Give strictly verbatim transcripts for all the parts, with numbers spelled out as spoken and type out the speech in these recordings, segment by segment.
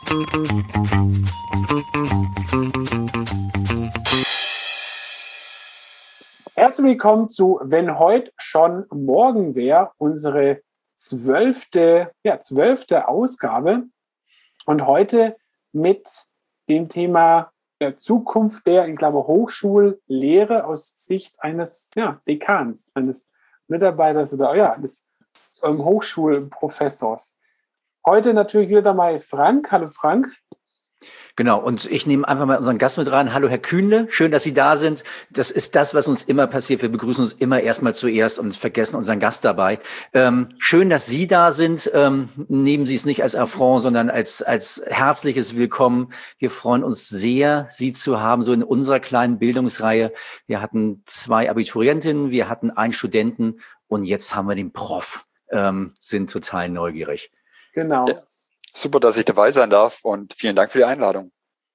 Herzlich willkommen zu Wenn heute schon morgen wäre, unsere zwölfte, ja, zwölfte Ausgabe. Und heute mit dem Thema der Zukunft der, in Klammer, Hochschullehre aus Sicht eines ja, Dekans, eines Mitarbeiters oder ja, eines ähm, Hochschulprofessors. Heute natürlich wieder mal Frank. Hallo Frank. Genau, und ich nehme einfach mal unseren Gast mit rein. Hallo Herr Kühnle, schön, dass Sie da sind. Das ist das, was uns immer passiert. Wir begrüßen uns immer erstmal zuerst und vergessen unseren Gast dabei. Ähm, schön, dass Sie da sind. Ähm, nehmen Sie es nicht als Affront, sondern als, als herzliches Willkommen. Wir freuen uns sehr, Sie zu haben, so in unserer kleinen Bildungsreihe. Wir hatten zwei Abiturientinnen, wir hatten einen Studenten und jetzt haben wir den Prof. Ähm, sind total neugierig. Genau. Ja. Super, dass ich dabei sein darf und vielen Dank für die Einladung.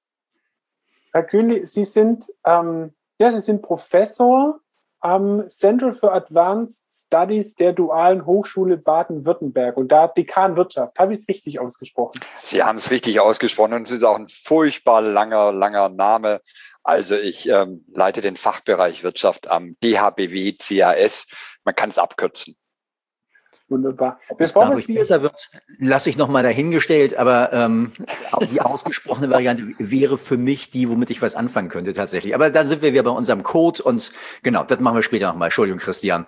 Herr Kühnle, Sie sind, ähm, ja, Sie sind Professor am Center for Advanced Studies der Dualen Hochschule Baden-Württemberg und da Dekan Wirtschaft. Habe ich es richtig ausgesprochen? Sie haben es richtig ausgesprochen und es ist auch ein furchtbar langer, langer Name. Also ich ähm, leite den Fachbereich Wirtschaft am D H B W C A S. Man kann es abkürzen. Wunderbar. Ob es dadurch besser wird, lasse ich nochmal dahingestellt, aber ähm, die ausgesprochene Variante wäre für mich die, womit ich was anfangen könnte tatsächlich. Aber dann sind wir wieder bei unserem Code und genau, das machen wir später nochmal. Entschuldigung, Christian.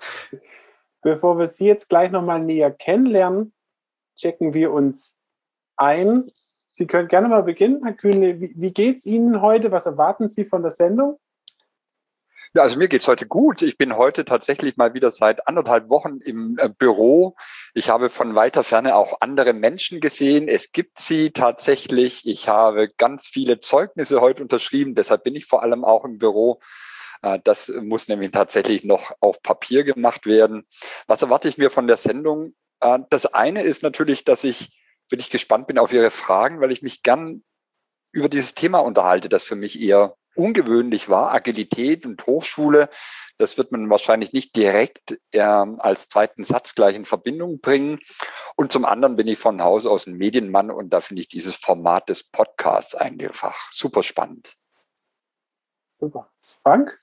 Bevor wir Sie jetzt gleich nochmal näher kennenlernen, checken wir uns ein. Sie können gerne mal beginnen, Herr Kühnle. Wie, wie geht es Ihnen heute? Was erwarten Sie von der Sendung? Ja, also mir geht's heute gut. Ich bin heute tatsächlich mal wieder seit anderthalb Wochen im äh, Büro. Ich habe von weiter Ferne auch andere Menschen gesehen. Es gibt sie tatsächlich. Ich habe ganz viele Zeugnisse heute unterschrieben. Deshalb bin ich vor allem auch im Büro. Äh, das muss nämlich tatsächlich noch auf Papier gemacht werden. Was erwarte ich mir von der Sendung? Äh, das eine ist natürlich, dass ich wirklich gespannt bin auf Ihre Fragen, weil ich mich gern über dieses Thema unterhalte, das für mich eher ungewöhnlich war, Agilität und Hochschule. Das wird man wahrscheinlich nicht direkt äh, als zweiten Satz gleich in Verbindung bringen. Und zum anderen bin ich von Haus aus ein Medienmann und da finde ich dieses Format des Podcasts einfach super spannend. Super. Frank?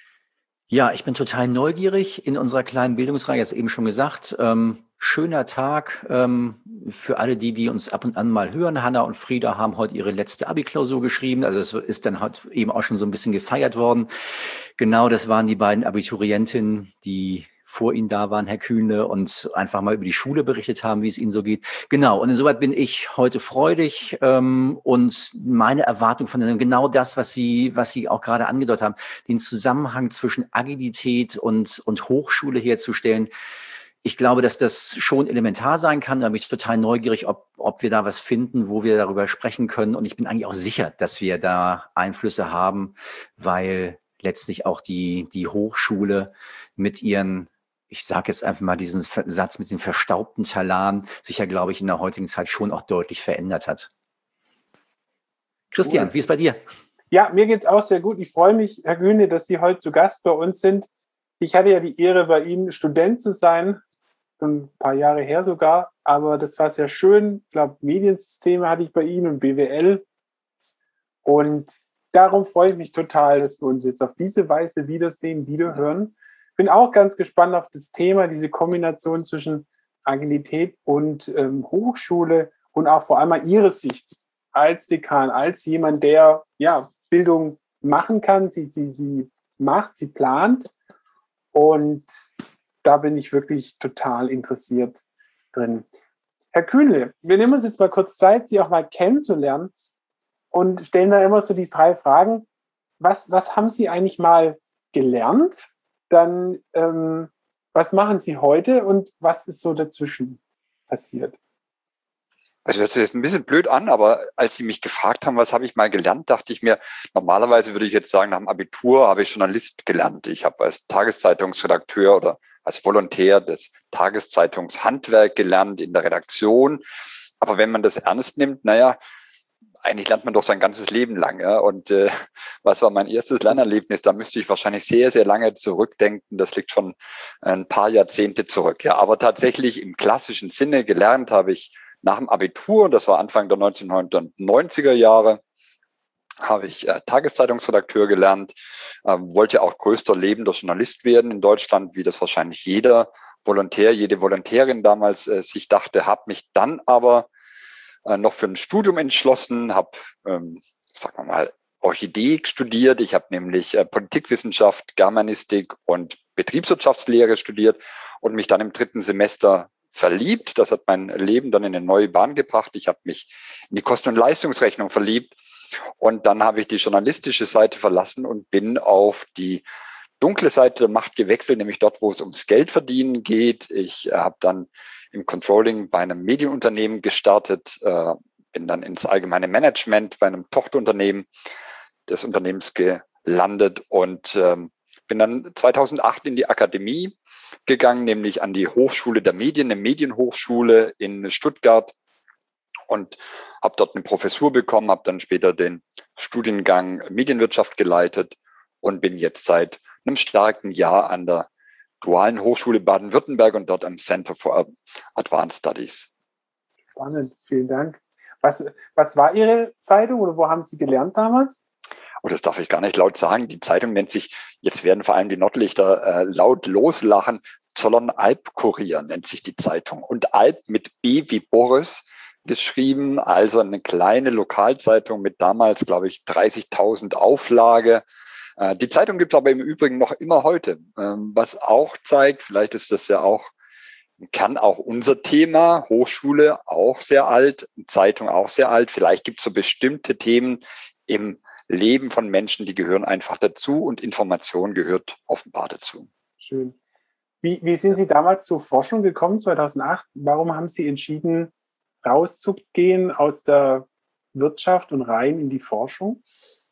Ja, ich bin total neugierig in unserer kleinen Bildungsreihe, jetzt eben schon gesagt. Ähm, schöner Tag ähm, für alle die, die uns ab und an mal hören. Hanna und Frieda haben heute ihre letzte Abi-Klausur geschrieben. Also es ist dann halt eben auch schon so ein bisschen gefeiert worden. Genau, das waren die beiden Abiturientinnen, die vor Ihnen da waren, Herr Kühnle, und einfach mal über die Schule berichtet haben, wie es Ihnen so geht. Genau, und insoweit bin ich heute freudig ähm, und meine Erwartung von Ihnen, genau das, was Sie, was Sie auch gerade angedeutet haben, den Zusammenhang zwischen Agilität und, und Hochschule herzustellen. Ich glaube, dass das schon elementar sein kann. Da bin ich total neugierig, ob, ob wir da was finden, wo wir darüber sprechen können. Und ich bin eigentlich auch sicher, dass wir da Einflüsse haben, weil letztlich auch die, die Hochschule mit ihren, ich sage jetzt einfach mal diesen Satz mit den verstaubten Talaren, sich ja, glaube ich, in der heutigen Zeit schon auch deutlich verändert hat. Christian, cool. Wie ist bei dir? Ja, mir geht's auch sehr gut. Ich freue mich, Herr Kühnle, dass Sie heute zu Gast bei uns sind. Ich hatte ja die Ehre, bei Ihnen Student zu sein, schon ein paar Jahre her sogar, aber das war sehr schön. Ich glaube, Mediensysteme hatte ich bei Ihnen und B W L. Und darum freue ich mich total, dass wir uns jetzt auf diese Weise wiedersehen, wiederhören. Bin auch ganz gespannt auf das Thema, diese Kombination zwischen Agilität und ähm, Hochschule und auch vor allem mal Ihre Sicht als Dekan, als jemand, der ja Bildung machen kann, sie, sie, sie macht, sie plant. Und da bin ich wirklich total interessiert drin. Herr Kühnle, wir nehmen uns jetzt mal kurz Zeit, Sie auch mal kennenzulernen und stellen da immer so die drei Fragen. Was, was haben Sie eigentlich mal gelernt? Dann, ähm, was machen Sie heute und was ist so dazwischen passiert? Also hört sich jetzt ein bisschen blöd an, aber als Sie mich gefragt haben, was habe ich mal gelernt, dachte ich mir, normalerweise würde ich jetzt sagen, nach dem Abitur habe ich Journalist gelernt. Ich habe als Tageszeitungsredakteur oder als Volontär des Tageszeitungshandwerk gelernt in der Redaktion. Aber wenn man das ernst nimmt, naja, eigentlich lernt man doch sein ganzes Leben lang. Ja? Und äh, was war mein erstes Lernerlebnis? Da müsste ich wahrscheinlich sehr, sehr lange zurückdenken. Das liegt schon ein paar Jahrzehnte zurück. Ja, aber tatsächlich im klassischen Sinne gelernt habe ich nach dem Abitur, das war Anfang der neunzehnhundertneunziger Jahre, habe ich äh, Tageszeitungsredakteur gelernt, äh, wollte auch größter lebender Journalist werden in Deutschland, wie das wahrscheinlich jeder Volontär, jede Volontärin damals äh, sich dachte, habe mich dann aber äh, noch für ein Studium entschlossen, habe, ähm, sagen wir mal, Orchidee studiert. Ich habe nämlich äh, Politikwissenschaft, Germanistik und Betriebswirtschaftslehre studiert und mich dann im dritten Semester verliebt. Das hat mein Leben dann in eine neue Bahn gebracht. Ich habe mich in die Kosten- und Leistungsrechnung verliebt und dann habe ich die journalistische Seite verlassen und bin auf die dunkle Seite der Macht gewechselt, nämlich dort, wo es ums Geldverdienen geht. Ich äh, habe dann im Controlling bei einem Medienunternehmen gestartet, äh, bin dann ins allgemeine Management bei einem Tochterunternehmen des Unternehmens gelandet und ähm, bin dann zweitausendacht in die Akademie gegangen, nämlich an die Hochschule der Medien, eine Medienhochschule in Stuttgart und habe dort eine Professur bekommen, habe dann später den Studiengang Medienwirtschaft geleitet und bin jetzt seit einem starken Jahr an der Dualen Hochschule Baden-Württemberg und dort am Center for Advanced Studies. Spannend, vielen Dank. Was, was war Ihre Zeitung oder wo haben Sie gelernt damals? Oh, das darf ich gar nicht laut sagen. Die Zeitung nennt sich, jetzt werden vor allem die Nordlichter äh, laut loslachen, Zollern Alp-Kurier nennt sich die Zeitung. Und Alp mit B wie Boris geschrieben, also eine kleine Lokalzeitung mit damals, glaube ich, dreißigtausend Auflage. Äh, die Zeitung gibt es aber im Übrigen noch immer heute, ähm, was auch zeigt, vielleicht ist das ja auch, kann auch unser Thema, Hochschule auch sehr alt, Zeitung auch sehr alt. Vielleicht gibt es so bestimmte Themen im Leben von Menschen, die gehören einfach dazu und Information gehört offenbar dazu. Schön. Wie, wie sind Sie damals zur Forschung gekommen, zweitausendacht? Warum haben Sie entschieden, rauszugehen aus der Wirtschaft und rein in die Forschung?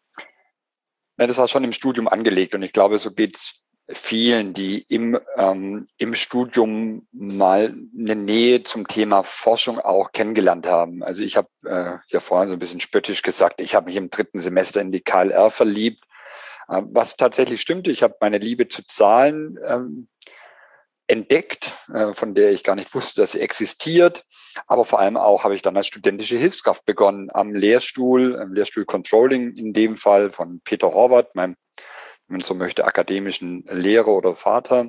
Ja, das war schon im Studium angelegt und ich glaube, so geht's vielen, die im, ähm, im Studium mal eine Nähe zum Thema Forschung auch kennengelernt haben. Also ich habe äh, ja vorhin so ein bisschen spöttisch gesagt, ich habe mich im dritten Semester in die K L R verliebt, äh, was tatsächlich stimmte. Ich habe meine Liebe zu Zahlen ähm, entdeckt, äh, von der ich gar nicht wusste, dass sie existiert. Aber vor allem auch habe ich dann als studentische Hilfskraft begonnen am Lehrstuhl, am Lehrstuhl Controlling in dem Fall von Peter Horvath, meinem, wenn man so möchte, akademischen Lehrer oder Vater.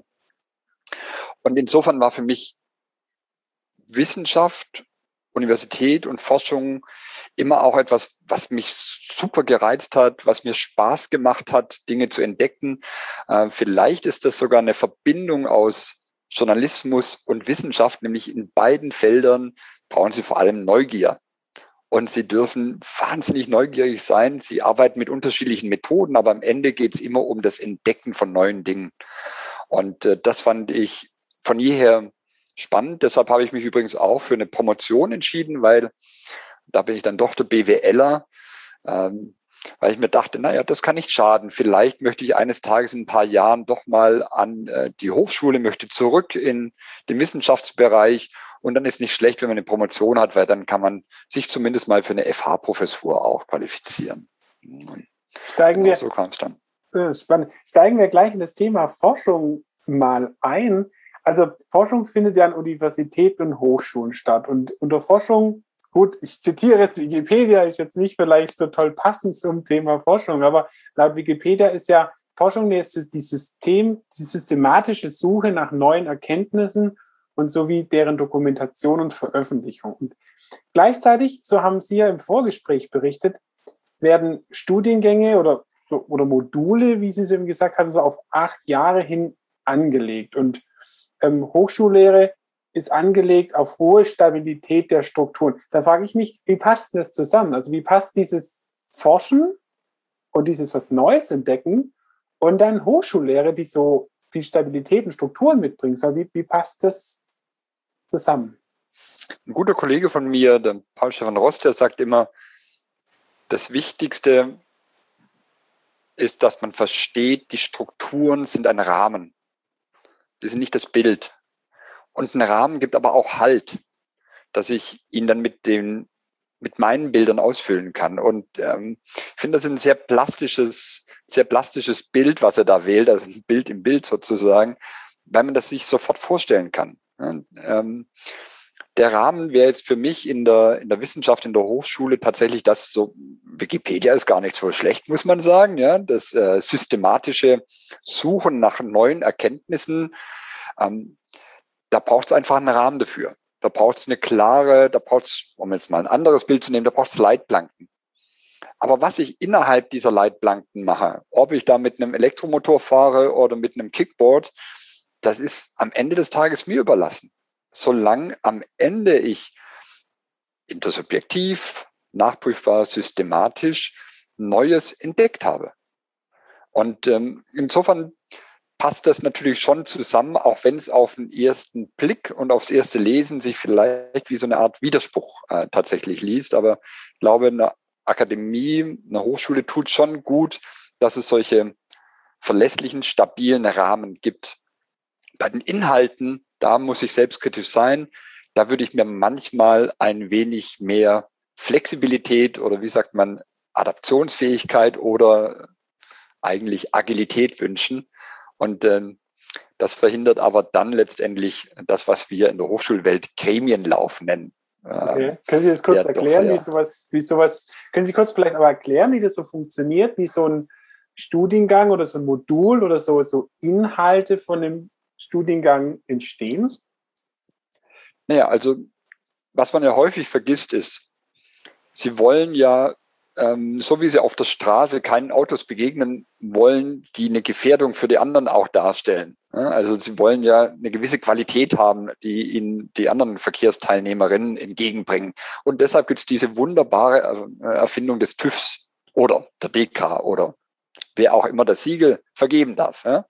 Und insofern war für mich Wissenschaft, Universität und Forschung immer auch etwas, was mich super gereizt hat, was mir Spaß gemacht hat, Dinge zu entdecken. Äh, vielleicht ist das sogar eine Verbindung aus Journalismus und Wissenschaft, nämlich in beiden Feldern brauchen Sie vor allem Neugier. Und Sie dürfen wahnsinnig neugierig sein. Sie arbeiten mit unterschiedlichen Methoden, aber am Ende geht es immer um das Entdecken von neuen Dingen. Und äh, das fand ich von jeher spannend. Deshalb habe ich mich übrigens auch für eine Promotion entschieden, weil da bin ich dann doch der BWLer, ähm, weil ich mir dachte, naja, das kann nicht schaden. Vielleicht möchte ich eines Tages in ein paar Jahren doch mal an äh, die Hochschule, möchte zurück in den Wissenschaftsbereich. Und dann ist nicht schlecht, wenn man eine Promotion hat, weil dann kann man sich zumindest mal für eine F H-Professur auch qualifizieren. Steigen genau wir, so kam es dann. Äh, spannend. Steigen wir gleich in das Thema Forschung mal ein. Also Forschung findet ja an Universitäten und Hochschulen statt. Und unter Forschung, gut, ich zitiere jetzt Wikipedia, ist jetzt nicht vielleicht so toll passend zum Thema Forschung, aber laut Wikipedia ist ja Forschung die, System, die systematische Suche nach neuen Erkenntnissen und sowie deren Dokumentation und Veröffentlichung. Und gleichzeitig, so haben Sie ja im Vorgespräch berichtet, werden Studiengänge oder, so, oder Module, wie Sie es eben gesagt haben, so auf acht Jahre hin angelegt. Und ähm, Hochschullehre ist angelegt auf hohe Stabilität der Strukturen. Da frage ich mich, wie passt das zusammen? Also wie passt dieses Forschen und dieses was Neues entdecken und dann Hochschullehre, die so viel Stabilität und Strukturen mitbringt? So, wie, wie passt das zusammen? Ein guter Kollege von mir, der Paul Stefan Rost, der sagt immer, das Wichtigste ist, dass man versteht, die Strukturen sind ein Rahmen. Die sind nicht das Bild. Und ein Rahmen gibt aber auch Halt, dass ich ihn dann mit den, mit meinen Bildern ausfüllen kann. Und ähm, ich finde, das ist ein sehr plastisches, sehr plastisches Bild, was er da wählt, also ein Bild im Bild sozusagen, weil man das sich sofort vorstellen kann. Ja, ähm, Der Rahmen wäre jetzt für mich in der, in der Wissenschaft, in der Hochschule tatsächlich das so, Wikipedia ist gar nicht so schlecht, muss man sagen, ja, das äh, systematische Suchen nach neuen Erkenntnissen, ähm, da braucht es einfach einen Rahmen dafür. Da braucht es eine klare, da braucht es, um jetzt mal ein anderes Bild zu nehmen, da braucht es Leitplanken. Aber was ich innerhalb dieser Leitplanken mache, ob ich da mit einem Elektromotor fahre oder mit einem Kickboard, das ist am Ende des Tages mir überlassen. Solange am Ende ich intersubjektiv, nachprüfbar, systematisch Neues entdeckt habe. Und ähm, insofern passt das natürlich schon zusammen, auch wenn es auf den ersten Blick und aufs erste Lesen sich vielleicht wie so eine Art Widerspruch äh, tatsächlich liest. Aber ich glaube, eine Akademie, eine Hochschule tut schon gut, dass es solche verlässlichen, stabilen Rahmen gibt. Bei den Inhalten, da muss ich selbstkritisch sein. Da würde ich mir manchmal ein wenig mehr Flexibilität oder wie sagt man, Adaptionsfähigkeit oder eigentlich Agilität wünschen. Und ähm, das verhindert aber dann letztendlich das, was wir in der Hochschulwelt Gremienlauf nennen. Okay. Können Sie das kurz ja, erklären, doch, wie sowas, wie sowas, können Sie kurz vielleicht aber erklären, wie das so funktioniert, wie so ein Studiengang oder so ein Modul oder so, so Inhalte von dem Studiengang entstehen? Naja, also was man ja häufig vergisst ist, Sie wollen ja, ähm, so wie Sie auf der Straße keinen Autos begegnen wollen, die eine Gefährdung für die anderen auch darstellen. Ja, also Sie wollen ja eine gewisse Qualität haben, die Ihnen die anderen Verkehrsteilnehmerinnen entgegenbringen. Und deshalb gibt es diese wunderbare Erfindung des TÜVs oder der D K oder wer auch immer das Siegel vergeben darf. Ja.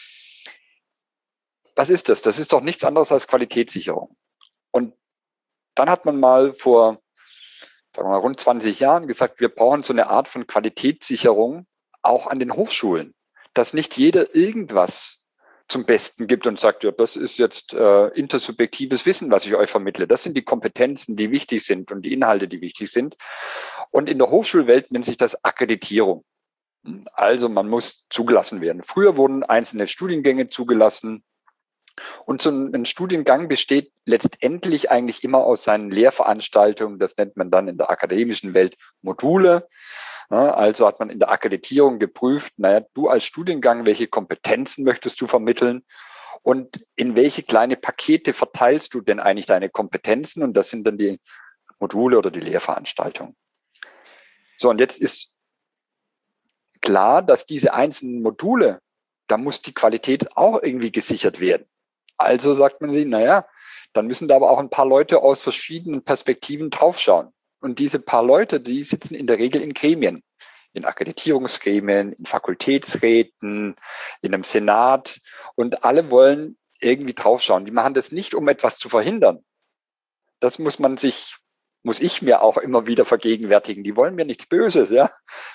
Was ist das? Das ist doch nichts anderes als Qualitätssicherung. Und dann hat man mal vor, sagen wir mal, rund zwanzig Jahren gesagt, wir brauchen so eine Art von Qualitätssicherung auch an den Hochschulen, dass nicht jeder irgendwas zum Besten gibt und sagt, ja, das ist jetzt äh, intersubjektives Wissen, was ich euch vermittle. Das sind die Kompetenzen, die wichtig sind und die Inhalte, die wichtig sind. Und in der Hochschulwelt nennt sich das Akkreditierung. Also man muss zugelassen werden. Früher wurden einzelne Studiengänge zugelassen. Und so ein Studiengang besteht letztendlich eigentlich immer aus seinen Lehrveranstaltungen. Das nennt man dann in der akademischen Welt Module. Also hat man in der Akkreditierung geprüft, naja, du als Studiengang, welche Kompetenzen möchtest du vermitteln und in welche kleine Pakete verteilst du denn eigentlich deine Kompetenzen? Und das sind dann die Module oder die Lehrveranstaltungen. So, und jetzt ist klar, dass diese einzelnen Module, da muss die Qualität auch irgendwie gesichert werden. Also sagt man sich, naja, dann müssen da aber auch ein paar Leute aus verschiedenen Perspektiven draufschauen. Und diese paar Leute, die sitzen in der Regel in Gremien, in Akkreditierungsgremien, in Fakultätsräten, in einem Senat. Und alle wollen irgendwie draufschauen. Die machen das nicht, um etwas zu verhindern. Das muss man sich, muss ich mir auch immer wieder vergegenwärtigen. Die wollen mir nichts Böses, ja.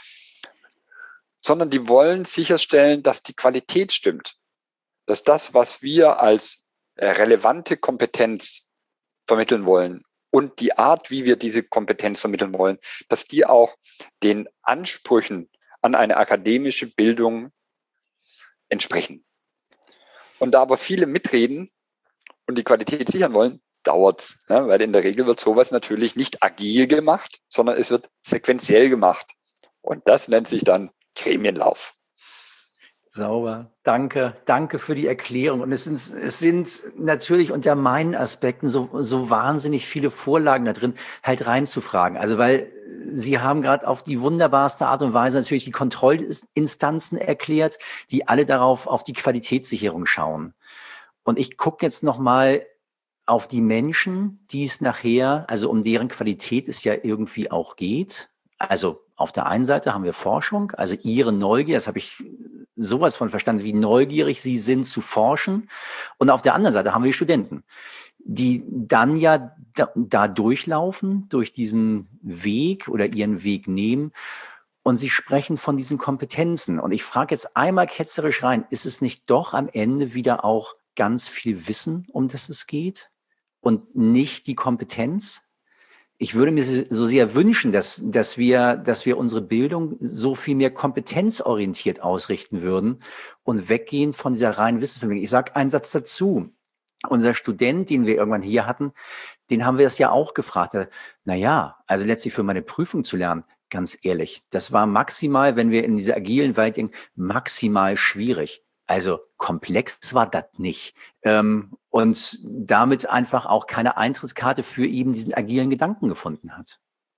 Sondern die wollen sicherstellen, dass die Qualität stimmt. Dass das, was wir als relevante Kompetenz vermitteln wollen und die Art, wie wir diese Kompetenz vermitteln wollen, dass die auch den Ansprüchen an eine akademische Bildung entsprechen. Und da aber viele mitreden und die Qualität sichern wollen, dauert's, ne? Weil in der Regel wird sowas natürlich nicht agil gemacht, sondern es wird sequenziell gemacht. Und das nennt sich dann Gremienlauf. Sauber. Danke. Danke für die Erklärung. Und es sind, es sind natürlich unter meinen Aspekten so, so wahnsinnig viele Vorlagen da drin, halt reinzufragen. Also, weil Sie haben gerade auf die wunderbarste Art und Weise natürlich die Kontrollinstanzen erklärt, die alle darauf, auf die Qualitätssicherung schauen. Und ich gucke jetzt nochmal auf die Menschen, die es nachher, also um deren Qualität es ja irgendwie auch geht. Also auf der einen Seite haben wir Forschung, also Ihre Neugier, das habe ich sowas von verstanden, wie neugierig Sie sind zu forschen. Und auf der anderen Seite haben wir Studenten, die dann ja da, da durchlaufen, durch diesen Weg oder ihren Weg nehmen. Und Sie sprechen von diesen Kompetenzen. Und ich frage jetzt einmal ketzerisch rein, ist es nicht doch am Ende wieder auch ganz viel Wissen, um das es geht und nicht die Kompetenz? Ich würde mir so sehr wünschen, dass, dass wir, dass wir unsere Bildung so viel mehr kompetenzorientiert ausrichten würden und weggehen von dieser reinen Wissensvermittlung. Ich sage einen Satz dazu. Unser Student, den wir irgendwann hier hatten, den haben wir das ja auch gefragt. Naja, also letztlich für meine Prüfung zu lernen, ganz ehrlich, das war maximal, wenn wir in dieser agilen Welt denken, maximal schwierig. Also komplex war das nicht. Ähm, und damit einfach auch keine Eintrittskarte für eben diesen agilen Gedanken gefunden hat.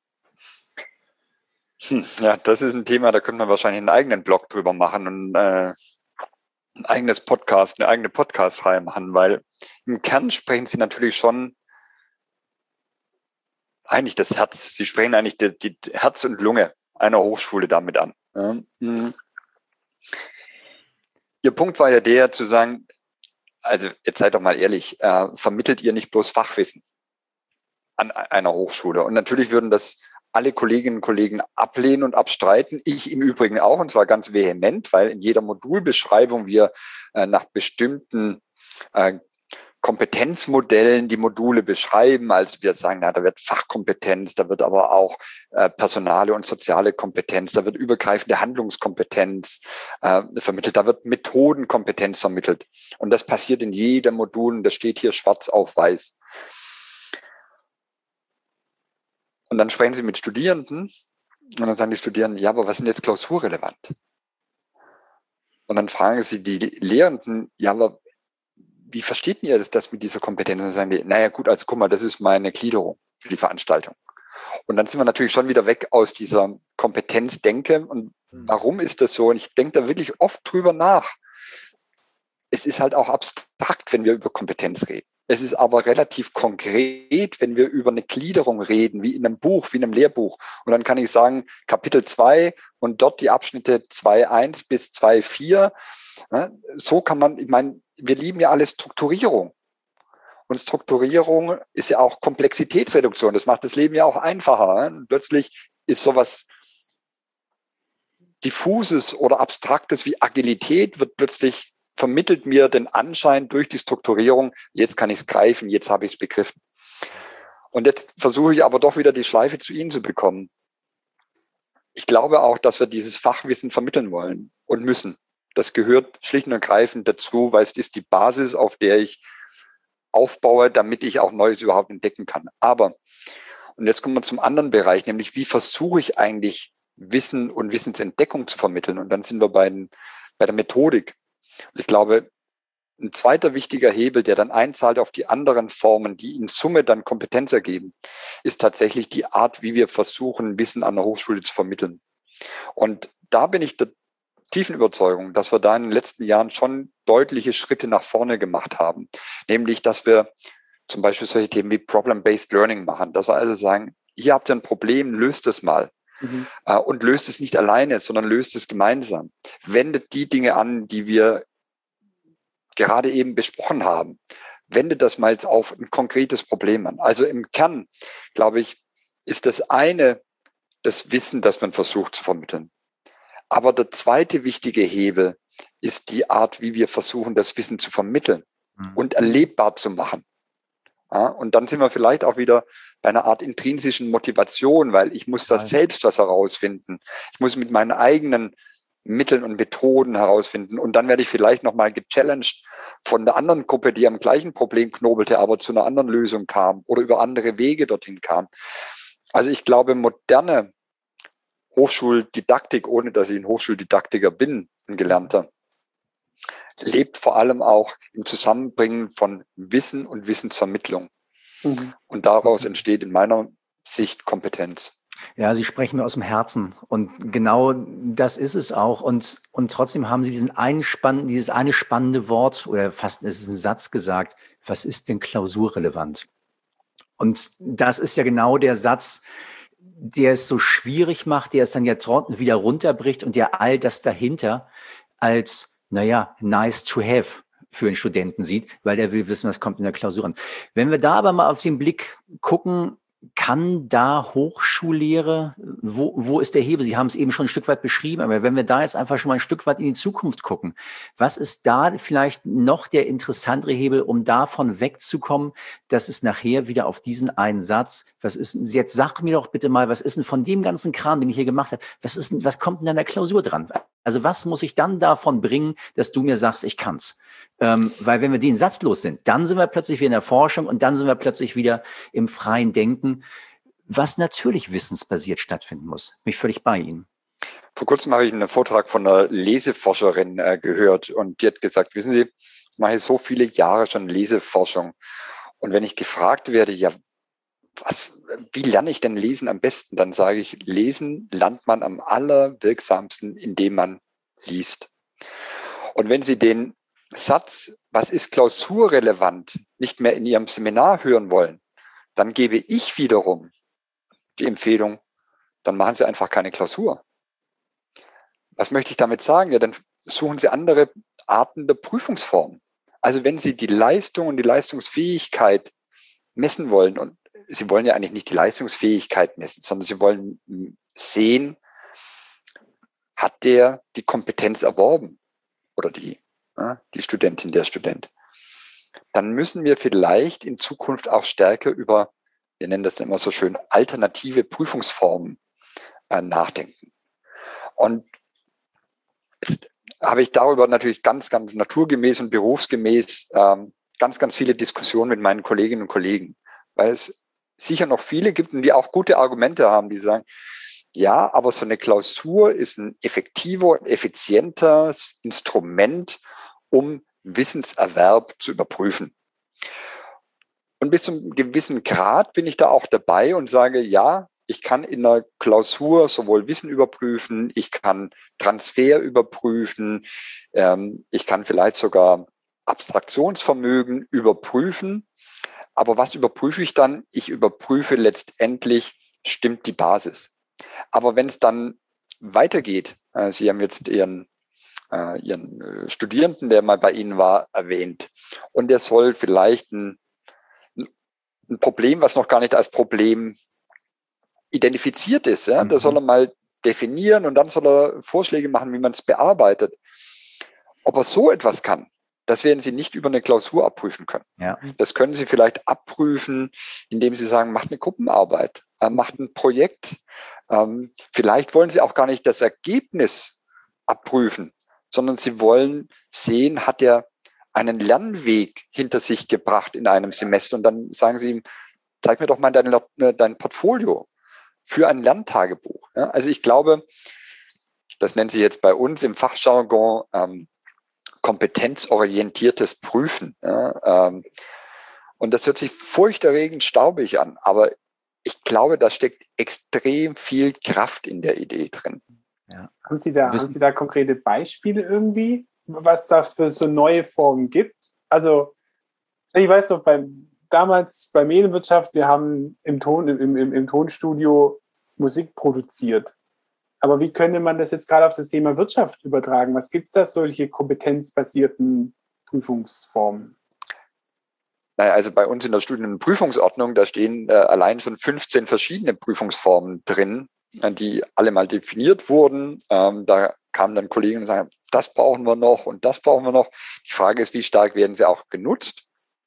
Hm, ja, das ist ein Thema, da könnte man wahrscheinlich einen eigenen Blog drüber machen und äh, ein eigenes Podcast, eine eigene Podcast-Reihe machen, weil im Kern sprechen Sie natürlich schon eigentlich das Herz, Sie sprechen eigentlich die, die Herz und Lunge einer Hochschule damit an. Ja. Mhm. Ihr Punkt war ja der, zu sagen, also jetzt seid doch mal ehrlich, äh, vermittelt ihr nicht bloß Fachwissen an einer Hochschule? Und natürlich würden das alle Kolleginnen und Kollegen ablehnen und abstreiten. Ich im Übrigen auch, und zwar ganz vehement, weil in jeder Modulbeschreibung wir äh, nach bestimmten äh, Kompetenzmodellen die Module beschreiben. Also wir sagen, na, da wird Fachkompetenz, da wird aber auch äh, personale und soziale Kompetenz, da wird übergreifende Handlungskompetenz äh, vermittelt, da wird Methodenkompetenz vermittelt. Und das passiert in jedem Modul und das steht hier schwarz auf weiß. Und dann sprechen Sie mit Studierenden und dann sagen die Studierenden, ja, aber was ist denn jetzt klausurrelevant? Und dann fragen Sie die Lehrenden, ja, aber wie versteht ihr das, das mit dieser Kompetenz? Und dann sagen die, naja gut, also guck mal, das ist meine Gliederung für die Veranstaltung. Und dann sind wir natürlich schon wieder weg aus dieser Kompetenzdenke. Und warum ist das so? Und ich denke da wirklich oft drüber nach. Es ist halt auch abstrakt, wenn wir über Kompetenz reden. Es ist aber relativ konkret, wenn wir über eine Gliederung reden, wie in einem Buch, wie in einem Lehrbuch. Und dann kann ich sagen, Kapitel zwei und dort die Abschnitte zwei Punkt eins bis zwei Punkt vier. So kann man, ich meine, wir lieben ja alle Strukturierung. Und Strukturierung ist ja auch Komplexitätsreduktion. Das macht das Leben ja auch einfacher. Und plötzlich ist sowas Diffuses oder Abstraktes wie Agilität wird plötzlich vermittelt mir den Anschein durch die Strukturierung, jetzt kann ich es greifen, jetzt habe ich es begriffen. Und jetzt versuche ich aber doch wieder die Schleife zu Ihnen zu bekommen. Ich glaube auch, dass wir dieses Fachwissen vermitteln wollen und müssen. Das gehört schlicht und ergreifend dazu, weil es ist die Basis, auf der ich aufbaue, damit ich auch Neues überhaupt entdecken kann. Aber, und jetzt kommen wir zum anderen Bereich, nämlich wie versuche ich eigentlich Wissen und Wissensentdeckung zu vermitteln? Und dann sind wir bei, den, bei der Methodik. Und ich glaube, ein zweiter wichtiger Hebel, der dann einzahlt auf die anderen Formen, die in Summe dann Kompetenz ergeben, ist tatsächlich die Art, wie wir versuchen, Wissen an der Hochschule zu vermitteln. Und da bin ich der tiefen Überzeugung, dass wir da in den letzten Jahren schon deutliche Schritte nach vorne gemacht haben. Nämlich, dass wir zum Beispiel solche Themen wie Problem-Based Learning machen. Dass wir also sagen, hier habt ihr ein Problem, löst es mal. Mhm. Und löst es nicht alleine, sondern löst es gemeinsam. Wendet die Dinge an, die wir gerade eben besprochen haben. Wendet das mal jetzt auf ein konkretes Problem an. Also im Kern, glaube ich, ist das eine das Wissen, das man versucht zu vermitteln. Aber der zweite wichtige Hebel ist die Art, wie wir versuchen, das Wissen zu vermitteln mhm. und erlebbar zu machen. Ja, und dann sind wir vielleicht auch wieder bei einer Art intrinsischen Motivation, weil ich muss da selbst was herausfinden. Ich muss mit meinen eigenen Mitteln und Methoden herausfinden. Und dann werde ich vielleicht nochmal gechallenged von der anderen Gruppe, die am gleichen Problem knobelte, aber zu einer anderen Lösung kam oder über andere Wege dorthin kam. Also ich glaube, moderne Hochschuldidaktik, ohne dass ich ein Hochschuldidaktiker bin, ein Gelernter, lebt vor allem auch im Zusammenbringen von Wissen und Wissensvermittlung. Mhm. Und daraus entsteht in meiner Sicht Kompetenz. Ja, Sie sprechen mir aus dem Herzen und genau das ist es auch. Und, und trotzdem haben Sie diesen einen spannenden, dieses eine spannende Wort oder fast es ist ein Satz gesagt, was ist denn klausurrelevant? Und das ist ja genau der Satz, der es so schwierig macht, der es dann ja wieder runterbricht und der all das dahinter als naja, nice to have für einen Studenten sieht, weil der will wissen, was kommt in der Klausur an. Wenn wir da aber mal auf den Blick gucken, kann da Hochschullehre, wo, wo ist der Hebel? Sie haben es eben schon ein Stück weit beschrieben, aber wenn wir da jetzt einfach schon mal ein Stück weit in die Zukunft gucken, was ist da vielleicht noch der interessantere Hebel, um davon wegzukommen, dass es nachher wieder auf diesen einen Satz, was ist, jetzt sag mir doch bitte mal, was ist denn von dem ganzen Kram, den ich hier gemacht habe, was ist, was kommt denn an der Klausur dran? Also was muss ich dann davon bringen, dass du mir sagst, ich kann's? Ähm, weil wenn wir den satzlos sind, dann sind wir plötzlich wieder in der Forschung und dann sind wir plötzlich wieder im freien Denken, was natürlich wissensbasiert stattfinden muss. Bin ich völlig bei Ihnen. Vor kurzem habe ich einen Vortrag von einer Leseforscherin äh, gehört und die hat gesagt, wissen Sie, ich mache so viele Jahre schon Leseforschung und wenn ich gefragt werde, ja, was, wie lerne ich denn Lesen am besten? Dann sage ich, Lesen lernt man am allerwirksamsten, indem man liest. Und wenn Sie den Satz, was ist klausurrelevant, nicht mehr in Ihrem Seminar hören wollen, dann gebe ich wiederum die Empfehlung, dann machen Sie einfach keine Klausur. Was möchte ich damit sagen? Ja, dann suchen Sie andere Arten der Prüfungsformen. Also wenn Sie die Leistung und die Leistungsfähigkeit messen wollen, und Sie wollen ja eigentlich nicht die Leistungsfähigkeit messen, sondern Sie wollen sehen, hat der die Kompetenz erworben oder die, ja, die Studentin, der Student. Dann müssen wir vielleicht in Zukunft auch stärker über, wir nennen das immer so schön, alternative Prüfungsformen äh, nachdenken. Und jetzt habe ich darüber natürlich ganz, ganz naturgemäß und berufsgemäß ähm, ganz, ganz viele Diskussionen mit meinen Kolleginnen und Kollegen, weil es sicher noch viele gibt und die auch gute Argumente haben, die sagen, ja, aber so eine Klausur ist ein effektiver und effizientes Instrument, um Wissenserwerb zu überprüfen. Und bis zu einem gewissen Grad bin ich da auch dabei und sage, ja, ich kann in einer Klausur sowohl Wissen überprüfen, ich kann Transfer überprüfen, ähm, ich kann vielleicht sogar Abstraktionsvermögen überprüfen. Aber was überprüfe ich dann? Ich überprüfe letztendlich, stimmt die Basis. Aber wenn es dann weitergeht, äh, Sie haben jetzt Ihren, äh, Ihren äh, Studierenden, der mal bei Ihnen war, erwähnt, und der soll vielleicht ein, ein Problem, was noch gar nicht als Problem identifiziert ist, ja, mhm. da soll er mal definieren und dann soll er Vorschläge machen, wie man es bearbeitet. Ob er so etwas kann, das werden Sie nicht über eine Klausur abprüfen können. Ja. Das können Sie vielleicht abprüfen, indem Sie sagen, macht eine Gruppenarbeit, äh, macht ein Projekt. Ähm, vielleicht wollen Sie auch gar nicht das Ergebnis abprüfen, sondern Sie wollen sehen, hat er einen Lernweg hinter sich gebracht in einem Semester. Und dann sagen Sie ihm, zeig mir doch mal dein, dein Portfolio für ein Lerntagebuch. Ja, also ich glaube, das nennt sich jetzt bei uns im Fachjargon ähm, kompetenzorientiertes Prüfen. Ja, ähm, und das hört sich furchterregend staubig an, aber ich glaube, da steckt extrem viel Kraft in der Idee drin. Ja. Haben Sie da, haben Sie da konkrete Beispiele irgendwie, was das für so neue Formen gibt? Also ich weiß noch, beim damals bei Medienwirtschaft, wir haben im, Ton, im, im, im Tonstudio Musik produziert. Aber wie könnte man das jetzt gerade auf das Thema Wirtschaft übertragen? Was gibt es da, solche kompetenzbasierten Prüfungsformen? Naja, also bei uns in der Studien- und Prüfungsordnung, da stehen äh, allein schon fünfzehn verschiedene Prüfungsformen drin, äh, die alle mal definiert wurden. Ähm, da kamen dann Kollegen und sagen, das brauchen wir noch und das brauchen wir noch. Die Frage ist, wie stark werden sie auch genutzt?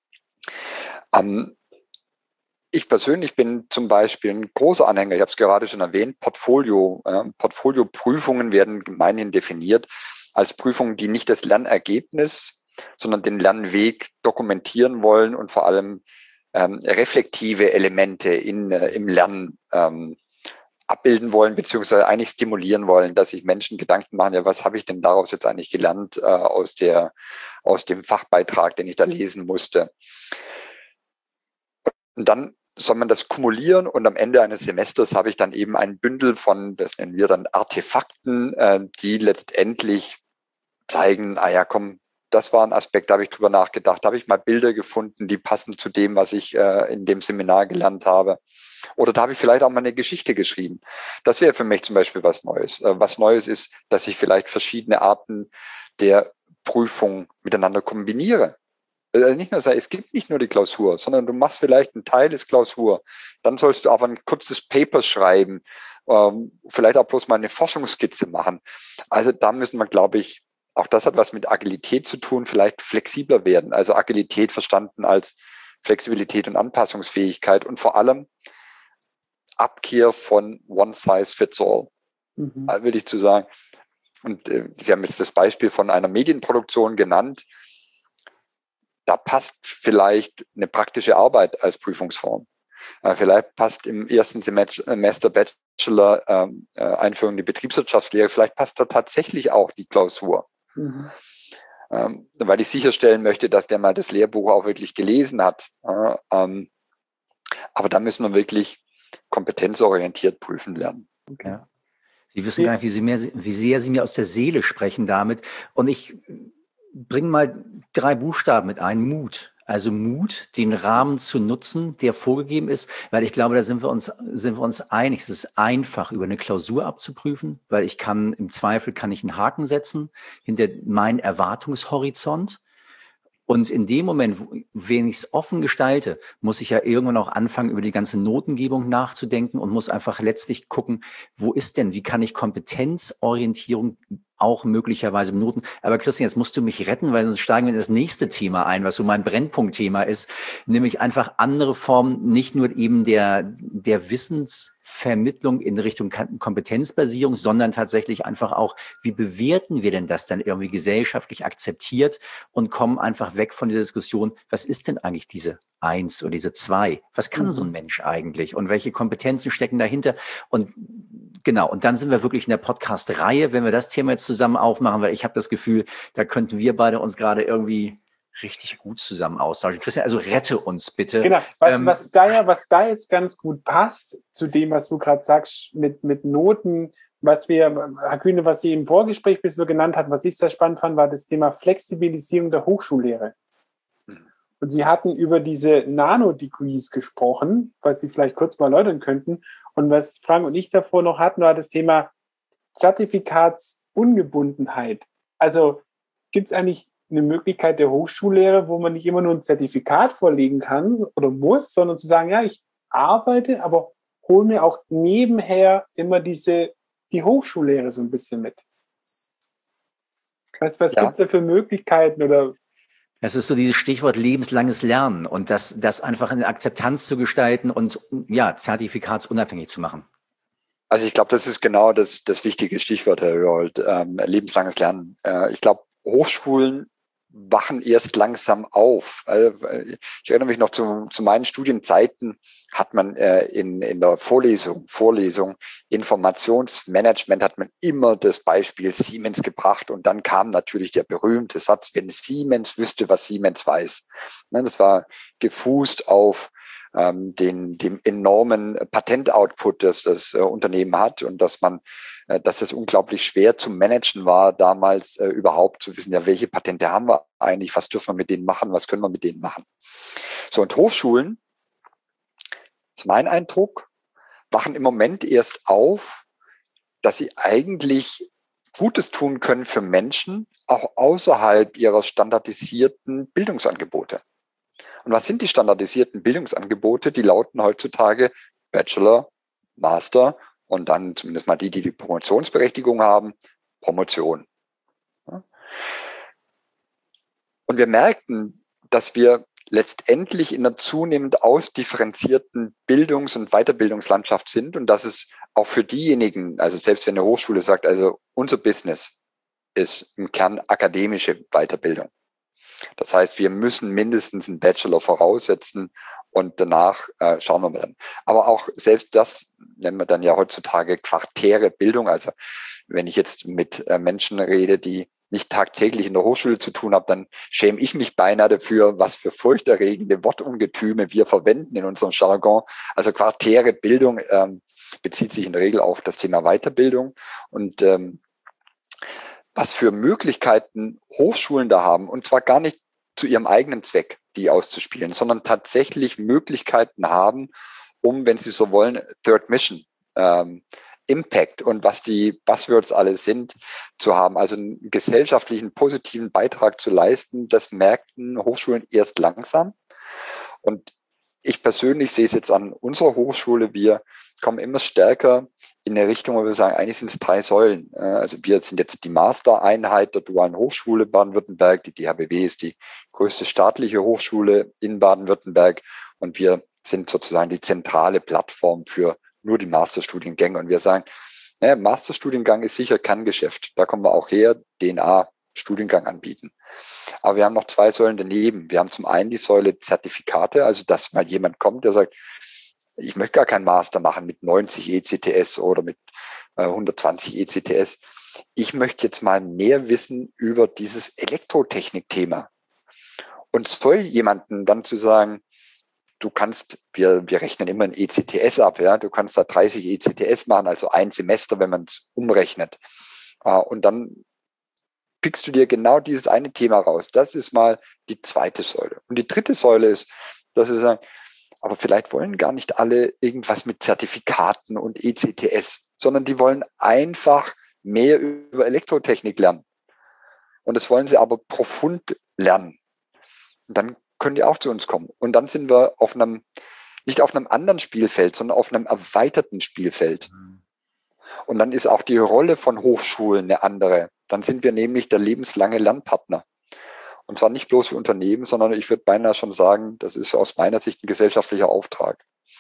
Ähm, ich persönlich bin zum Beispiel ein großer Anhänger, ich habe es gerade schon erwähnt, Portfolio. Äh, Portfolio-Prüfungen werden gemeinhin definiert als Prüfungen, die nicht das Lernergebnis, sondern den Lernweg dokumentieren wollen und vor allem ähm, reflektive Elemente in, äh, im Lernen ähm, abbilden wollen, beziehungsweise eigentlich stimulieren wollen, dass sich Menschen Gedanken machen, ja, was habe ich denn daraus jetzt eigentlich gelernt äh, aus, der, aus dem Fachbeitrag, den ich da lesen musste. Und dann soll man das kumulieren und am Ende eines Semesters habe ich dann eben ein Bündel von, das nennen wir dann Artefakten, äh, die letztendlich zeigen, ah ja, komm, das war ein Aspekt, da habe ich drüber nachgedacht, da habe ich mal Bilder gefunden, die passen zu dem, was ich äh, in dem Seminar gelernt habe. Oder da habe ich vielleicht auch mal eine Geschichte geschrieben. Das wäre für mich zum Beispiel was Neues. Äh, was Neues ist, dass ich vielleicht verschiedene Arten der Prüfung miteinander kombiniere. Also nicht nur sagen, es gibt nicht nur die Klausur, sondern du machst vielleicht einen Teil des Klausur. Dann sollst du aber ein kurzes Paper schreiben, ähm, vielleicht auch bloß mal eine Forschungsskizze machen. Also da müssen wir, glaube ich, auch das hat was mit Agilität zu tun, vielleicht flexibler werden. Also Agilität verstanden als Flexibilität und Anpassungsfähigkeit und vor allem Abkehr von One Size Fits All. Mhm. Da würde ich zu sagen, und äh, Sie haben jetzt das Beispiel von einer Medienproduktion genannt, da passt vielleicht eine praktische Arbeit als Prüfungsform. Äh, vielleicht passt im ersten Semester Bachelor ähm, äh, Einführung in die Betriebswirtschaftslehre, vielleicht passt da tatsächlich auch die Klausur. Mhm. Ähm, weil ich sicherstellen möchte, dass der mal das Lehrbuch auch wirklich gelesen hat. Äh, ähm, aber da müssen wir wirklich kompetenzorientiert prüfen lernen. Okay. Ja. Sie wissen gar nicht, wie, Sie mehr, wie sehr Sie mir aus der Seele sprechen damit. Und ich bringe mal drei Buchstaben mit ein. Mut. Also Mut, den Rahmen zu nutzen, der vorgegeben ist, weil ich glaube, da sind wir uns, sind wir uns einig. Es ist einfach, über eine Klausur abzuprüfen, weil ich kann, im Zweifel kann ich einen Haken setzen hinter meinen Erwartungshorizont. Und in dem Moment, wenn ich es offen gestalte, muss ich ja irgendwann auch anfangen, über die ganze Notengebung nachzudenken und muss einfach letztlich gucken, wo ist denn, wie kann ich Kompetenzorientierung auch möglicherweise im Noten. Aber Christian, jetzt musst du mich retten, weil sonst steigen wir in das nächste Thema ein, was so mein Brennpunktthema ist, nämlich einfach andere Formen, nicht nur eben der, der Wissensvermittlung in Richtung Kompetenzbasierung, sondern tatsächlich einfach auch, wie bewerten wir denn das dann irgendwie gesellschaftlich akzeptiert und kommen einfach weg von dieser Diskussion, was ist denn eigentlich diese Eins oder diese Zwei? Was kann mhm. so ein Mensch eigentlich? Und welche Kompetenzen stecken dahinter? Und genau, und dann sind wir wirklich in der Podcast-Reihe, wenn wir das Thema jetzt zusammen aufmachen, weil ich habe das Gefühl, da könnten wir beide uns gerade irgendwie richtig gut zusammen austauschen. Christian, also rette uns bitte. Genau, was, ähm, was, da, ja, was da jetzt ganz gut passt zu dem, was du gerade sagst, mit, mit Noten, was wir, Herr Kühne, was Sie im Vorgespräch bis so genannt hat, was ich sehr spannend fand, war das Thema Flexibilisierung der Hochschullehre. Und Sie hatten über diese Nano-Degrees gesprochen, was Sie vielleicht kurz mal erläutern könnten. Und was Frank und ich davor noch hatten, war das Thema Zertifikatsungebundenheit. Also gibt es eigentlich eine Möglichkeit der Hochschullehre, wo man nicht immer nur ein Zertifikat vorlegen kann oder muss, sondern zu sagen, ja, ich arbeite, aber hole mir auch nebenher immer diese, die Hochschullehre so ein bisschen mit. Was, was ja. gibt es da für Möglichkeiten oder? Es ist so dieses Stichwort lebenslanges Lernen und das, das einfach in Akzeptanz zu gestalten und ja, zertifikatsunabhängig zu machen. Also ich glaube, das ist genau das, das wichtige Stichwort, Herr Hörold, ähm, lebenslanges Lernen. Äh, ich glaube, Hochschulen wachen erst langsam auf. Also, ich erinnere mich noch zu, zu meinen Studienzeiten, hat man äh, in, in der Vorlesung, Vorlesung, Informationsmanagement, hat man immer das Beispiel Siemens gebracht und dann kam natürlich der berühmte Satz, wenn Siemens wüsste, was Siemens weiß. Ne, das war gefußt auf ähm, den, dem enormen Patentoutput, das das äh, Unternehmen hat und dass man dass es unglaublich schwer zu managen war, damals äh, überhaupt zu wissen, ja, welche Patente haben wir eigentlich, was dürfen wir mit denen machen, was können wir mit denen machen. So, und Hochschulen, ist mein Eindruck, wachen im Moment erst auf, dass sie eigentlich Gutes tun können für Menschen, auch außerhalb ihrer standardisierten Bildungsangebote. Und was sind die standardisierten Bildungsangebote? Die lauten heutzutage Bachelor, Master und dann zumindest mal die, die die Promotionsberechtigung haben, Promotion. Und wir merkten, dass wir letztendlich in einer zunehmend ausdifferenzierten Bildungs- und Weiterbildungslandschaft sind und dass es auch für diejenigen, also selbst wenn eine Hochschule sagt, also unser Business ist im Kern akademische Weiterbildung. Das heißt, wir müssen mindestens einen Bachelor voraussetzen und danach äh, schauen wir mal dann. Aber auch selbst das nennen wir dann ja heutzutage quartäre Bildung. Also wenn ich jetzt mit äh, Menschen rede, die nicht tagtäglich in der Hochschule zu tun haben, dann schäme ich mich beinahe dafür, was für furchterregende Wortungetüme wir verwenden in unserem Jargon. Also quartäre Bildung ähm, bezieht sich in der Regel auf das Thema Weiterbildung und ähm, was für Möglichkeiten Hochschulen da haben, und zwar gar nicht zu ihrem eigenen Zweck, die auszuspielen, sondern tatsächlich Möglichkeiten haben, um, wenn Sie so wollen, Third Mission, ähm, Impact und was die Buzzwords alle sind, zu haben, also einen gesellschaftlichen positiven Beitrag zu leisten. Das merkten Hochschulen erst langsam. Und ich persönlich sehe es jetzt an unserer Hochschule, wir kommen immer stärker in eine Richtung, wo wir sagen, eigentlich sind es drei Säulen. Also wir sind jetzt die Master-Einheit der Dualen Hochschule Baden-Württemberg. Die D H B W ist die größte staatliche Hochschule in Baden-Württemberg. Und wir sind sozusagen die zentrale Plattform für nur die Masterstudiengänge. Und wir sagen, Ja, Masterstudiengang ist sicher Kerngeschäft. Da kommen wir auch her, D N A-Studiengang anbieten. Aber wir haben noch zwei Säulen daneben. Wir haben zum einen die Säule Zertifikate, also dass mal jemand kommt, der sagt, ich möchte gar keinen Master machen mit neunzig E C T S oder mit äh, hundertzwanzig E C T S. Ich möchte jetzt mal mehr wissen über dieses Elektrotechnik-Thema. Und soll jemanden dann zu sagen, du kannst, wir, wir rechnen immer ein E C T S ab, ja, du kannst da dreißig E C T S machen, also ein Semester, wenn man es umrechnet. Äh, und dann pickst du dir genau dieses eine Thema raus. Das ist mal die zweite Säule. Und die dritte Säule ist, dass wir sagen, aber vielleicht wollen gar nicht alle irgendwas mit Zertifikaten und E C T S, sondern die wollen einfach mehr über Elektrotechnik lernen. Und das wollen sie aber profund lernen. Und dann können die auch zu uns kommen. Und dann sind wir auf einem, nicht auf einem anderen Spielfeld, sondern auf einem erweiterten Spielfeld. Und dann ist auch die Rolle von Hochschulen eine andere. Dann sind wir nämlich der lebenslange Lernpartner. Und zwar nicht bloß für Unternehmen, sondern ich würde beinahe schon sagen, das ist aus meiner Sicht ein gesellschaftlicher Auftrag.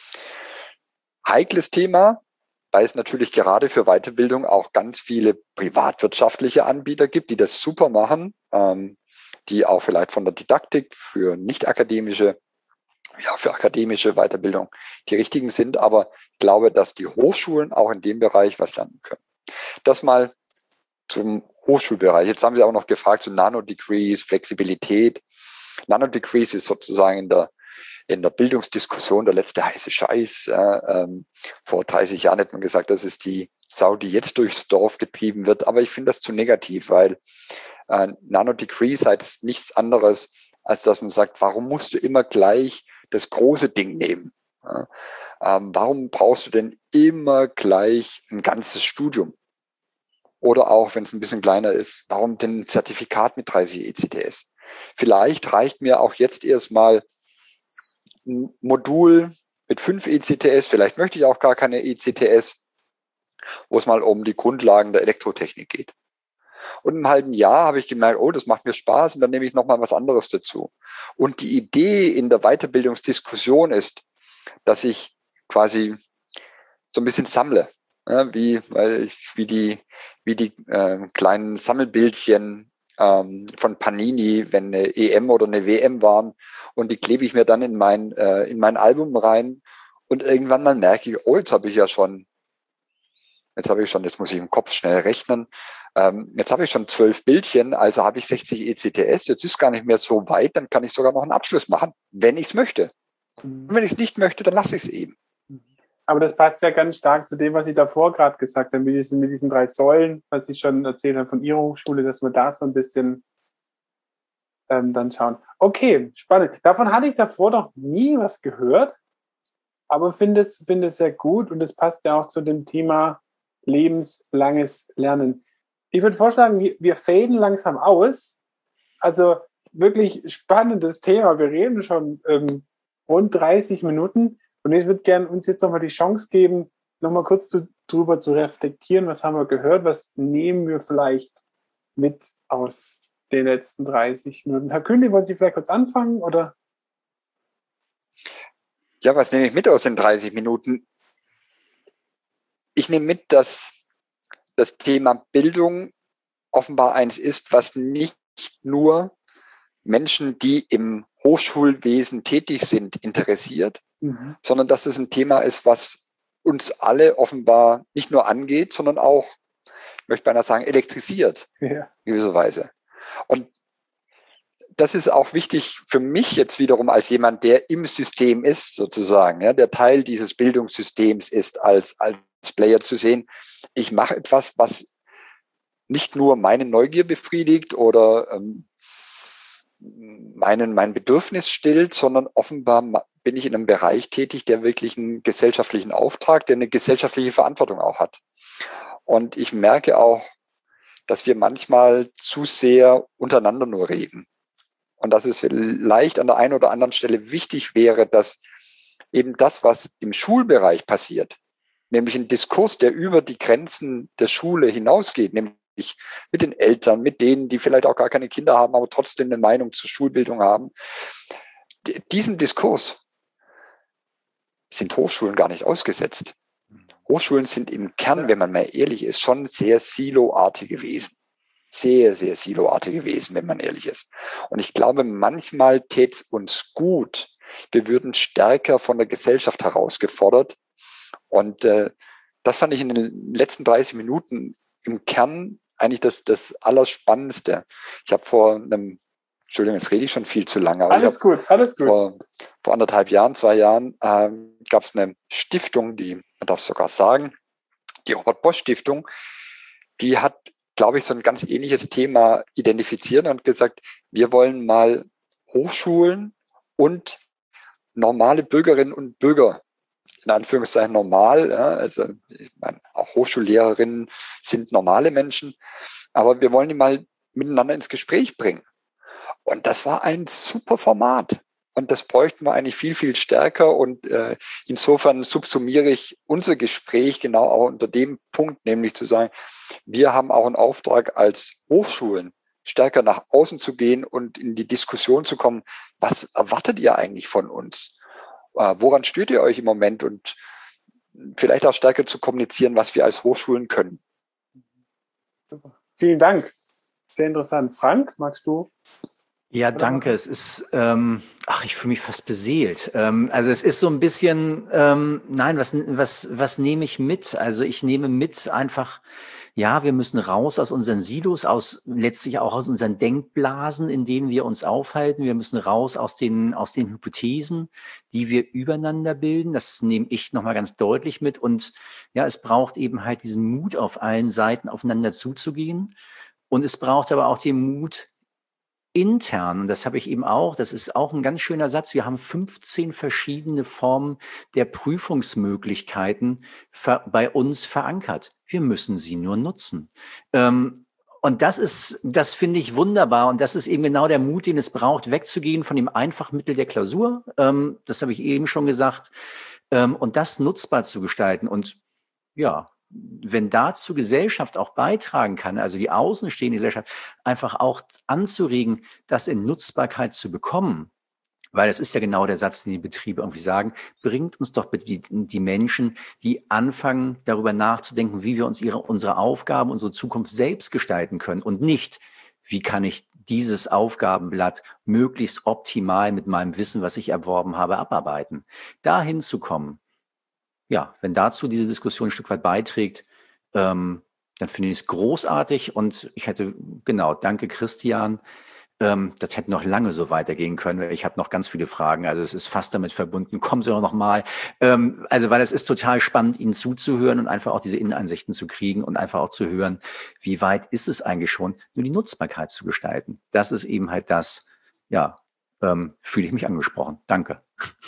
Heikles Thema, weil es natürlich gerade für Weiterbildung auch ganz viele privatwirtschaftliche Anbieter gibt, die das super machen, ähm, die auch vielleicht von der Didaktik für nicht akademische, ja, für akademische Weiterbildung die richtigen sind. Aber ich glaube, dass die Hochschulen auch in dem Bereich was lernen können. Das mal zum Hochschulbereich. Jetzt haben Sie auch noch gefragt zu Nanodegrees, Flexibilität. Nanodegrees ist sozusagen in der, in der Bildungsdiskussion der letzte heiße Scheiß. Äh, ähm, vor dreißig Jahren hätte man gesagt, das ist die Sau, die jetzt durchs Dorf getrieben wird. Aber ich finde das zu negativ, weil äh, Nanodegrees heißt nichts anderes, als dass man sagt, warum musst du immer gleich das große Ding nehmen? Ja? Ähm, warum brauchst du denn immer gleich ein ganzes Studium? Oder auch, wenn es ein bisschen kleiner ist, warum denn ein Zertifikat mit dreißig E C T S? Vielleicht reicht mir auch jetzt erstmal ein Modul mit fünf E C T S, vielleicht möchte ich auch gar keine E C T S, wo es mal um die Grundlagen der Elektrotechnik geht. Und im halben Jahr habe ich gemerkt, oh, das macht mir Spaß und dann nehme ich nochmal was anderes dazu. Und die Idee in der Weiterbildungsdiskussion ist, dass ich quasi so ein bisschen sammle, ja, wie, weil ich, wie die, wie die äh, kleinen Sammelbildchen ähm, von Panini, wenn eine E M oder eine W M waren, und die klebe ich mir dann in mein, äh, in mein Album rein und irgendwann mal merke ich, oh, jetzt habe ich ja schon, jetzt habe ich schon, jetzt muss ich im Kopf schnell rechnen, ähm, jetzt habe ich schon zwölf Bildchen, also habe ich sechzig E C T S, jetzt ist gar nicht mehr so weit, dann kann ich sogar noch einen Abschluss machen, wenn ich es möchte. Und wenn ich es nicht möchte, dann lasse ich es eben. Aber das passt ja ganz stark zu dem, was Sie davor gerade gesagt haben, mit diesen, mit diesen drei Säulen, was Sie schon erzählt haben von Ihrer Hochschule, dass wir da so ein bisschen ähm, dann schauen. Okay, spannend. Davon hatte ich davor noch nie was gehört, aber finde es, finde es sehr gut und es passt ja auch zu dem Thema lebenslanges Lernen. Ich würde vorschlagen, wir, wir faden langsam aus. Also wirklich spannendes Thema. Wir reden schon ähm, rund dreißig Minuten. Und ich würde gerne uns jetzt nochmal die Chance geben, nochmal kurz zu, drüber zu reflektieren, was haben wir gehört, was nehmen wir vielleicht mit aus den letzten dreißig Minuten. Herr Kühne, wollen Sie vielleicht kurz anfangen? Oder? Ja, was nehme ich mit aus den dreißig Minuten? Ich nehme mit, dass das Thema Bildung offenbar eins ist, was nicht nur Menschen, die im Hochschulwesen tätig sind, interessiert, mhm. sondern dass es ein Thema ist, was uns alle offenbar nicht nur angeht, sondern auch, ich möchte beinahe sagen, elektrisiert, ja. in gewisser Weise. Und das ist auch wichtig für mich jetzt wiederum als jemand, der im System ist, sozusagen, ja, der Teil dieses Bildungssystems ist, als, als Player zu sehen. Ich mache etwas, was nicht nur meine Neugier befriedigt oder ähm, meinen, mein Bedürfnis stillt, sondern offenbar bin ich in einem Bereich tätig, der wirklich einen gesellschaftlichen Auftrag, der eine gesellschaftliche Verantwortung auch hat. Und ich merke auch, dass wir manchmal zu sehr untereinander nur reden. Und dass es vielleicht an der einen oder anderen Stelle wichtig wäre, dass eben das, was im Schulbereich passiert, nämlich ein Diskurs, der über die Grenzen der Schule hinausgeht, nämlich mit den Eltern, mit denen, die vielleicht auch gar keine Kinder haben, aber trotzdem eine Meinung zur Schulbildung haben. Diesen Diskurs sind Hochschulen gar nicht ausgesetzt. Hochschulen sind im Kern, wenn man mal ehrlich ist, schon sehr siloartige Wesen. Sehr, sehr siloartige Wesen, wenn man ehrlich ist. Und ich glaube, manchmal täte es uns gut, wir würden stärker von der Gesellschaft herausgefordert. Und äh, das fand ich in den letzten dreißig Minuten im Kern eigentlich das, das Allerspannendste. Ich habe vor einem, Entschuldigung, jetzt rede ich schon viel zu lange. Aber alles gut, alles gut. Vor, vor anderthalb Jahren, zwei Jahren ähm, gab es eine Stiftung, die, man darf es sogar sagen, die Robert-Bosch-Stiftung, die hat, glaube ich, so ein ganz ähnliches Thema identifiziert und gesagt, wir wollen mal Hochschulen und normale Bürgerinnen und Bürger, in Anführungszeichen normal, ja, also ich meine, auch Hochschullehrerinnen sind normale Menschen, aber wir wollen die mal miteinander ins Gespräch bringen. Und das war ein super Format. Und das bräuchten wir eigentlich viel, viel stärker. Und äh, insofern subsumiere ich unser Gespräch genau auch unter dem Punkt, nämlich zu sagen, wir haben auch einen Auftrag als Hochschulen, stärker nach außen zu gehen und in die Diskussion zu kommen, was erwartet ihr eigentlich von uns? Äh, woran stört ihr euch im Moment? Und vielleicht auch stärker zu kommunizieren, was wir als Hochschulen können. Super. Vielen Dank. Sehr interessant. Frank, magst du? Ja, danke. Es ist, ähm, ach, ich fühle mich fast beseelt. Ähm, also es ist so ein bisschen, ähm, nein, was, was, was nehme ich mit? Also ich nehme mit einfach, ja, wir müssen raus aus unseren Silos, aus letztlich auch aus unseren Denkblasen, in denen wir uns aufhalten. Wir müssen raus aus den, aus den Hypothesen, die wir übereinander bilden. Das nehme ich nochmal ganz deutlich mit. Und ja, es braucht eben halt diesen Mut, auf allen Seiten aufeinander zuzugehen. Und es braucht aber auch den Mut, intern, und das habe ich eben auch, das ist auch ein ganz schöner Satz, wir haben fünfzehn verschiedene Formen der Prüfungsmöglichkeiten ver- bei uns verankert. Wir müssen sie nur nutzen. Ähm, und das ist, das finde ich wunderbar, und das ist eben genau der Mut, den es braucht, wegzugehen von dem Einfachmittel der Klausur, ähm, das habe ich eben schon gesagt, ähm, und das nutzbar zu gestalten. Und ja, wenn dazu Gesellschaft auch beitragen kann, also die außenstehende Gesellschaft, einfach auch anzuregen, das in Nutzbarkeit zu bekommen, weil das ist ja genau der Satz, den die Betriebe irgendwie sagen, bringt uns doch bitte die, die Menschen, die anfangen, darüber nachzudenken, wie wir uns ihre, unsere Aufgaben, unsere Zukunft selbst gestalten können und nicht, wie kann ich dieses Aufgabenblatt möglichst optimal mit meinem Wissen, was ich erworben habe, abarbeiten. Dahin zu kommen, ja, wenn dazu diese Diskussion ein Stück weit beiträgt, ähm, dann finde ich es großartig, und ich hätte, genau, danke Christian, ähm, das hätte noch lange so weitergehen können. Ich habe noch ganz viele Fragen, also es ist fast damit verbunden, kommen Sie doch noch mal. Ähm, also weil es ist total spannend, Ihnen zuzuhören und einfach auch diese Innenansichten zu kriegen und einfach auch zu hören, wie weit ist es eigentlich schon, nur die Nutzbarkeit zu gestalten. Das ist eben halt das, ja, ähm, fühle ich mich angesprochen. Danke.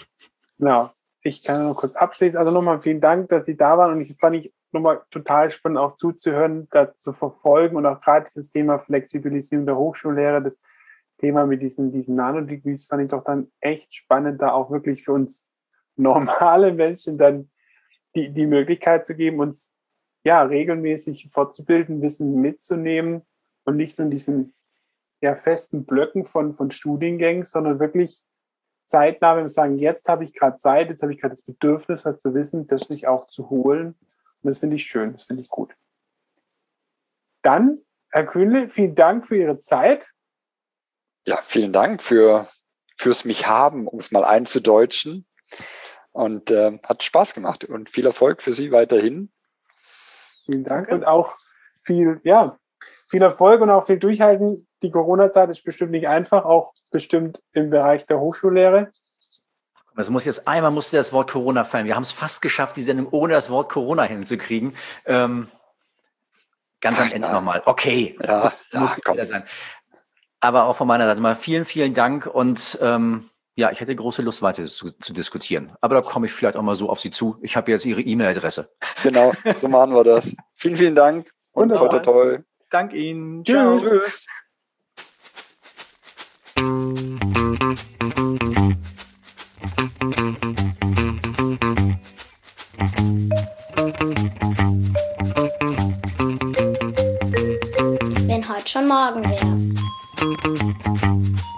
Genau. Ich kann noch kurz abschließen. Also nochmal vielen Dank, dass Sie da waren. Und ich fand ich nochmal total spannend, auch zuzuhören, da zu verfolgen, und auch gerade dieses Thema Flexibilisierung der Hochschullehre, das Thema mit diesen, diesen Nanodegrees fand ich doch dann echt spannend, da auch wirklich für uns normale Menschen dann die, die Möglichkeit zu geben, uns ja regelmäßig fortzubilden, Wissen mitzunehmen und nicht nur in diesen ja, festen Blöcken von, von Studiengängen, sondern wirklich zeitnah, wenn wir sagen, jetzt habe ich gerade Zeit, jetzt habe ich gerade das Bedürfnis, was zu wissen, das sich auch zu holen. Und das finde ich schön, das finde ich gut. Dann, Herr Kühnle, vielen Dank für Ihre Zeit. Ja, vielen Dank für, fürs mich haben, um es mal einzudeutschen. Und äh, hat Spaß gemacht und viel Erfolg für Sie weiterhin. Vielen Dank. Danke. Und auch viel, ja, viel Erfolg und auch viel Durchhalten. Die Corona-Zeit ist bestimmt nicht einfach, auch bestimmt im Bereich der Hochschullehre. Es muss jetzt einmal musste das Wort Corona fallen. Wir haben es fast geschafft, die Sendung ohne das Wort Corona hinzukriegen. Ähm, ganz Ach, am Ende nochmal. Okay, ja, muss, ja, muss wieder sein. Aber auch von meiner Seite mal vielen, vielen Dank. Und ähm, ja, ich hätte große Lust, weiter zu, zu diskutieren. Aber da komme ich vielleicht auch mal so auf Sie zu. Ich habe jetzt Ihre E-Mail-Adresse. Genau, so machen wir das. Vielen, vielen Dank. Und toi, toi, toi. Danke Ihnen. Tschüss. Ciao. Tschüss. Wenn heute schon morgen wäre.